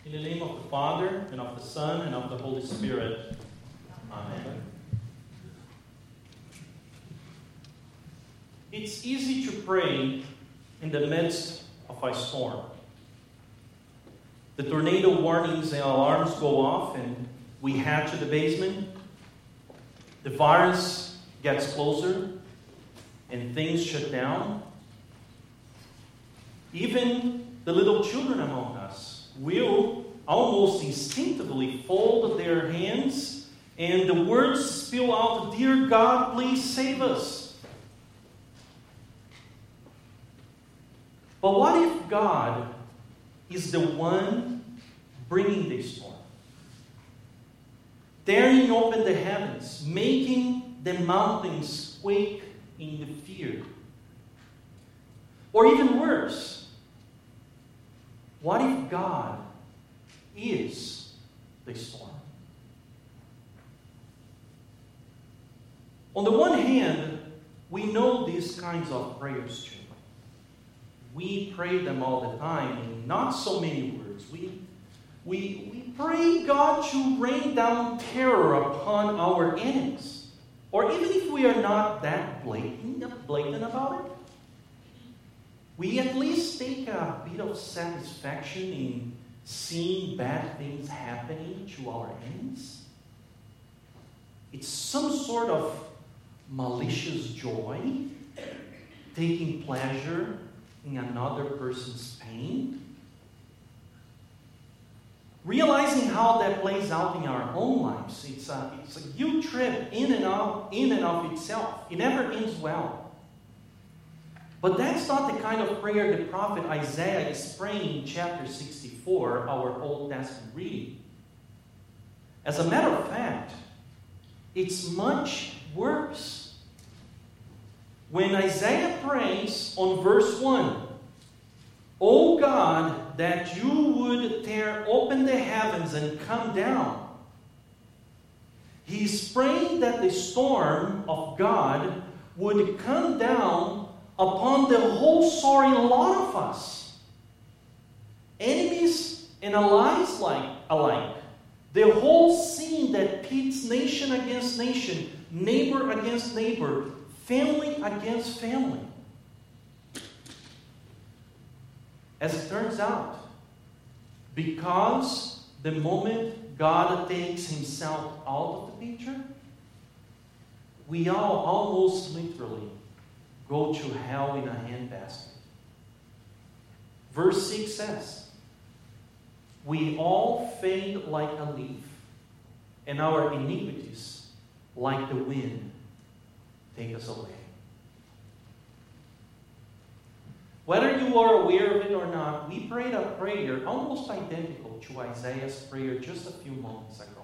In the name of the Father, and of the Son, and of the Holy Spirit. Amen. It's easy to pray in the midst of a storm. The tornado warnings and alarms go off, and we head to the basement. The virus gets closer, and things shut down. Even the little children among us will almost instinctively fold their hands, and the words spill out, "Dear God, please save us." But what if God is the one bringing the storm? Tearing open the heavens, making the mountains quake in the fear. Or even worse, what if God is the storm? On the one hand, we know these kinds of prayers too. We pray them all the time in not so many words. We pray God to rain down terror upon our enemies. Or even if we are not that blatant about it, we at least take a bit of satisfaction in seeing bad things happening to our enemies. It's some sort of malicious joy, taking pleasure in another person's pain. Realizing how that plays out in our own lives, it's a guilt trip in and of itself. It never ends well. But that's not the kind of prayer the prophet Isaiah is praying in chapter 64, our Old Testament reading. As a matter of fact, it's much worse. When Isaiah prays on verse 1, "O God, that you would tear open the heavens and come down," he's praying that the storm of God would come down upon the whole sorry lot of us. Enemies and allies alike. The whole scene that pits nation against nation, neighbor against neighbor, family against family. As it turns out, because the moment God takes himself out of the picture, we all almost literally go to hell in a handbasket. Verse 6 says, "We all fade like a leaf, and our iniquities, like the wind, take us away." Whether you are aware of it or not, we prayed a prayer almost identical to Isaiah's prayer just a few moments ago.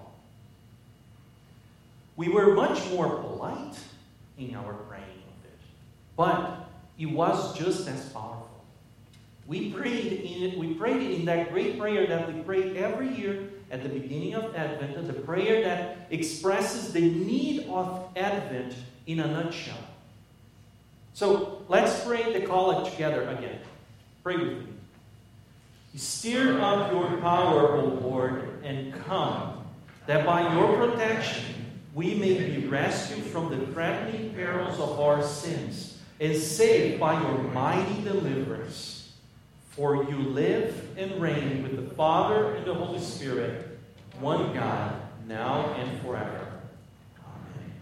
We were much more polite in our praying of it, but it was just as powerful. We prayed it in that great prayer that we pray every year at the beginning of Advent, the prayer that expresses the need of Advent in a nutshell. So let's pray the collect together again. Pray with me. "Stir up your power, O Lord, and come, that by your protection we may be rescued from the threatening perils of our sins, and saved by your mighty deliverance. For you live and reign with the Father and the Holy Spirit, one God, now and forever. Amen."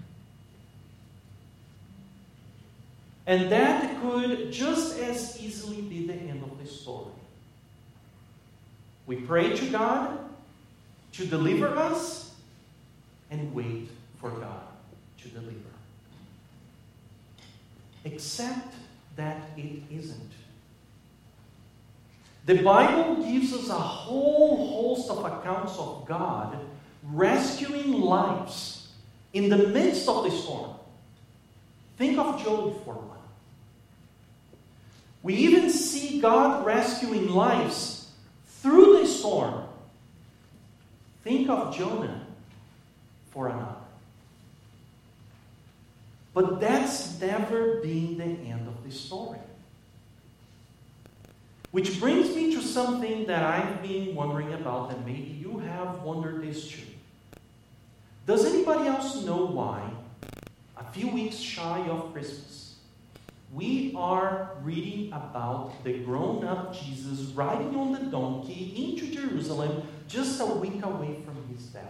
And that could just as easily be the end of the story. We pray to God to deliver us and wait for God to deliver. Except that it isn't. The Bible gives us a whole host of accounts of God rescuing lives in the midst of the storm. Think of Job for a while. We even see God rescuing lives through the storm. Think of Jonah for another. But that's never been the end of the story. Which brings me to something that I've been wondering about, and maybe you have wondered this too. Does anybody else know why, a few weeks shy of Christmas, we are reading about the grown-up Jesus riding on the donkey into Jerusalem just a week away from his death?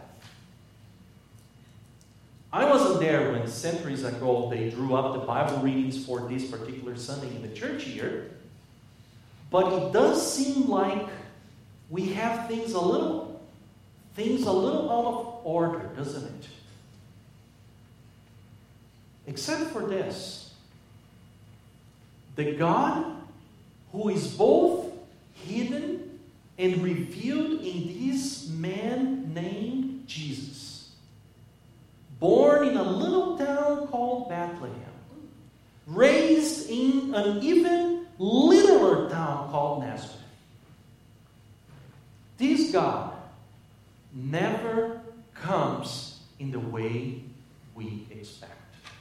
I wasn't there when centuries ago they drew up the Bible readings for this particular Sunday in the church here. But it does seem like we have things a little out of order, doesn't it? Except for this. The God who is both hidden and revealed in this man named Jesus, born in a little town called Bethlehem, raised in an even littler town called Nazareth. This God never comes in the way we expect.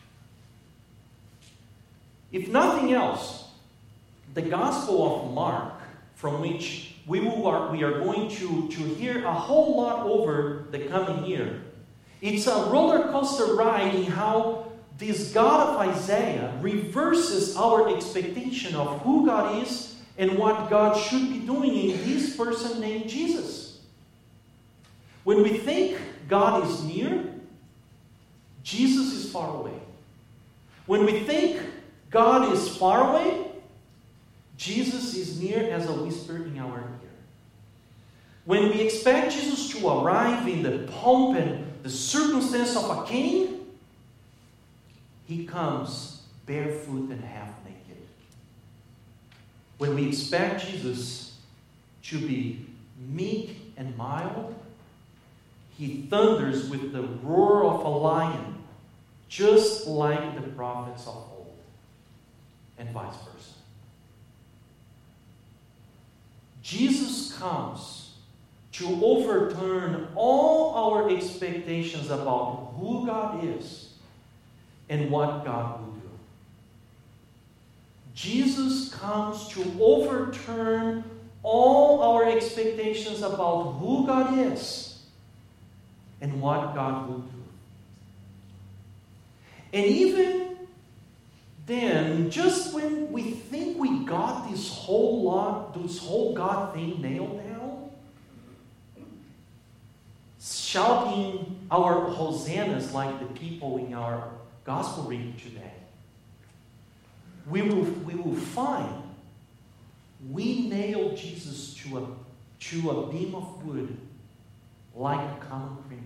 If nothing else, the Gospel of Mark, from which we are going to hear a whole lot over the coming year, it's a roller coaster ride in how this God of Isaiah reverses our expectation of who God is and what God should be doing in this person named Jesus. When we think God is near, Jesus is far away. When we think God is far away, Jesus is near as a whisper in our ear. When we expect Jesus to arrive in the pomp and the circumstance of a king, he comes barefoot and half naked. When we expect Jesus to be meek and mild, he thunders with the roar of a lion, just like the prophets of old, and vice versa. Jesus comes to overturn all our expectations about who God is and what God will do. Jesus comes to overturn all our expectations about who God is and what God will do. And even then, just when we think we got this whole God thing nailed down, shouting our hosannas like the people in our gospel reading today, we will find we nailed Jesus to a beam of wood like a common criminal.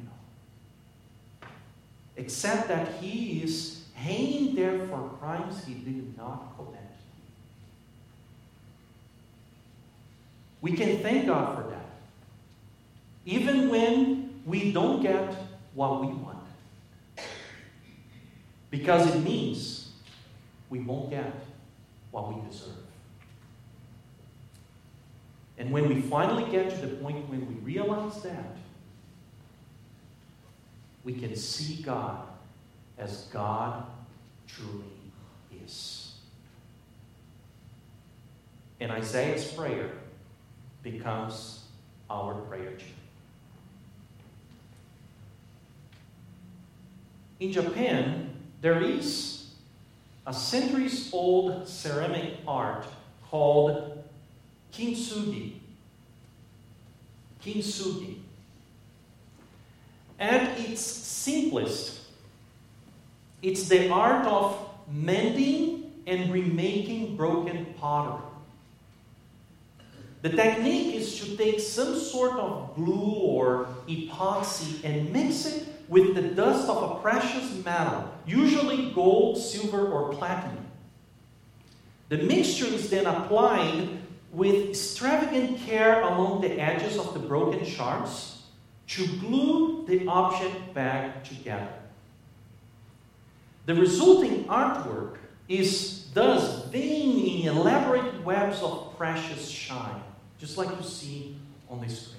Except that he is hanging there for crimes he did not commit. We can thank God for that, even when we don't get what we want, because it means we won't get what we deserve. And when we finally get to the point when we realize that, we can see God as God truly is. And Isaiah's prayer becomes our prayer too. In Japan, there is a centuries-old ceramic art called kintsugi. Kintsugi. At its simplest, it's the art of mending and remaking broken pottery. The technique is to take some sort of glue or epoxy and mix it with the dust of a precious metal, usually gold, silver, or platinum. The mixture is then applied with extravagant care along the edges of the broken shards to glue the object back together. The resulting artwork is thus veiled in elaborate webs of precious shine, just like you see on the screen.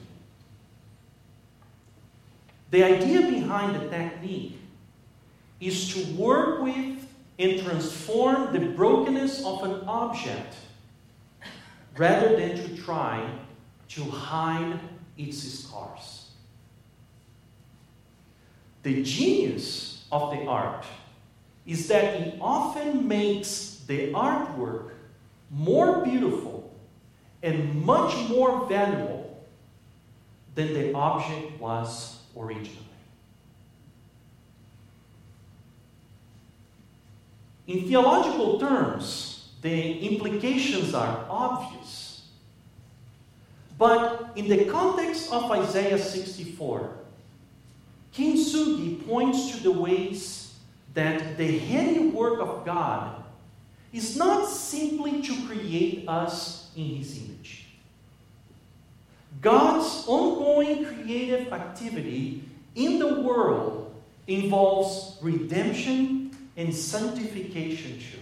The idea behind the technique is to work with and transform the brokenness of an object rather than to try to hide its scars. The genius of the art is that it often makes the artwork more beautiful and much more valuable than the object was originally. In theological terms, the implications are obvious. But in the context of Isaiah 64, Kintsugi points to the ways that the handiwork of God is not simply to create us in His image. God's ongoing creative activity in the world involves redemption and sanctification too.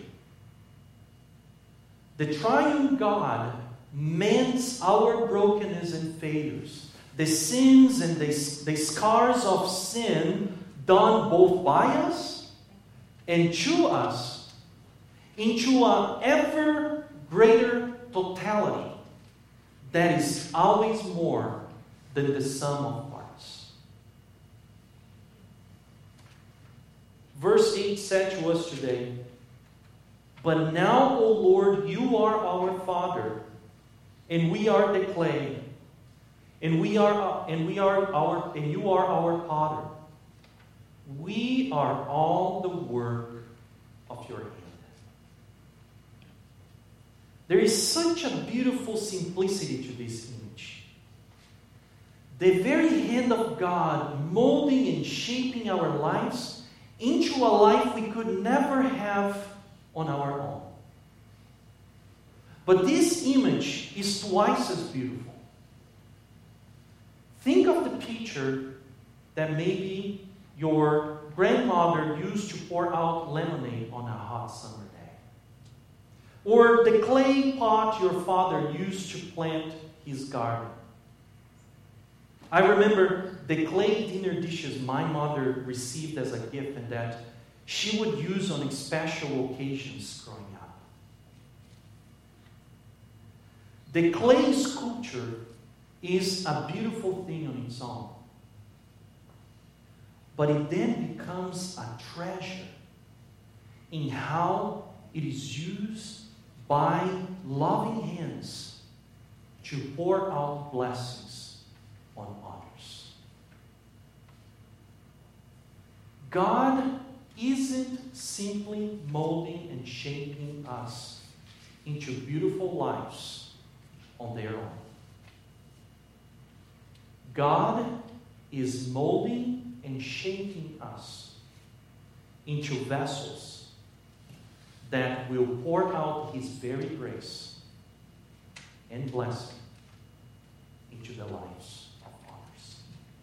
The triune God mends our brokenness and failures, the sins and the scars of sin done both by us and to us into an ever greater totality that is always more than the sum of parts. Verse 8 said to us today, "But now, O Lord, you are our Father, and we are the clay, and you are our potter. We are all the work of your hand." There is such a beautiful simplicity to this image. The very hand of God molding and shaping our lives into a life we could never have on our own. But this image is twice as beautiful. Think of the pitcher that maybe your grandmother used to pour out lemonade on a hot summer day. Or the clay pot your father used to plant his garden. I remember the clay dinner dishes my mother received as a gift and that she would use on special occasions growing up. The clay sculpture is a beautiful thing on its own. But it then becomes a treasure in how it is used by loving hands to pour out blessings on others. God isn't simply molding and shaping us into beautiful lives on their own. God is molding and shaping us into vessels that will pour out His very grace and blessing into the lives of others.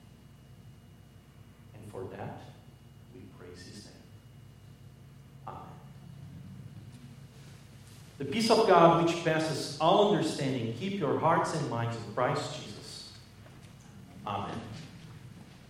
And for that, we praise His name. Amen. The peace of God, which passes all understanding, keep your hearts and minds in Christ Jesus. Amen.